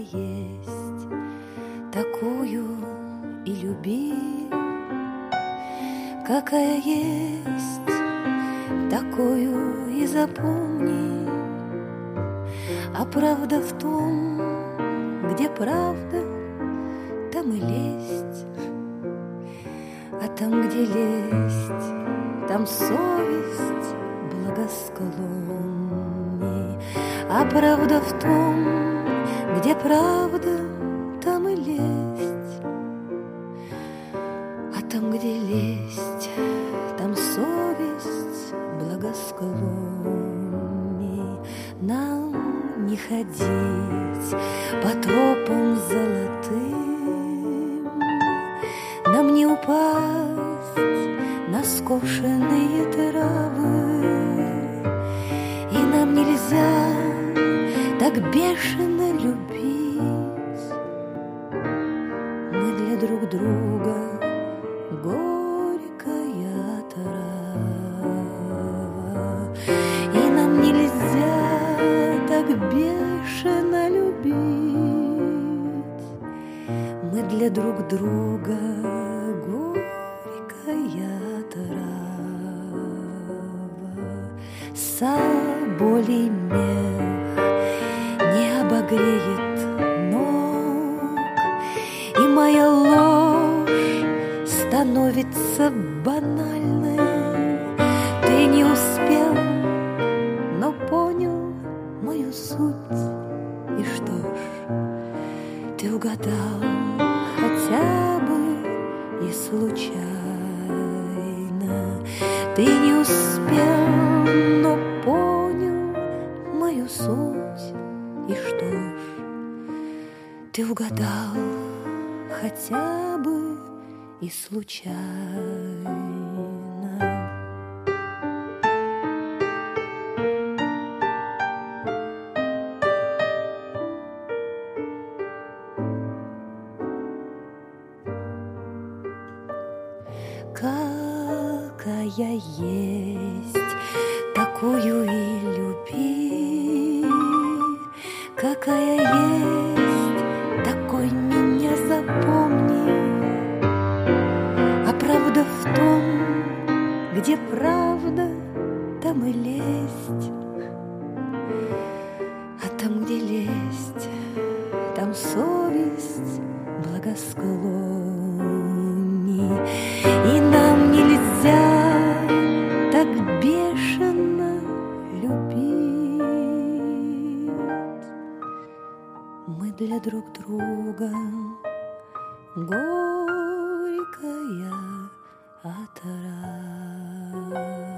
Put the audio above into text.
есть, такую и люби. Какая есть, такую и запомни. А правда в том, где правда, там и лесть. А там, где лесть, там совесть благосклонней. А правда в том, где правда, там и лесть. А там, где лесть, там совесть благосклонней. Нам не ходить по тропам золотым, нам не упасть на скошенные травы, и нам нельзя так бешено любить. Мы для друг друга горькая трава, и нам нельзя так бешено любить. Мы для друг друга горькая трава. Соболей мех не обогреет ног, и моя ложь становится банальной. Ты не успел, но понял мою суть. И что ж, ты угадал хотя бы и случайно. Ты не успел, но понял мою суть. И что ж, ты угадал хотя бы и случайно. Какая есть, такую и люби. Какая есть, такой меня запомни. А правда в том, где правда, там и лесть. А там, где лесть, там совесть благосклонней. И нам нельзя так бешено любить. Мы для друг друга горькая отрава.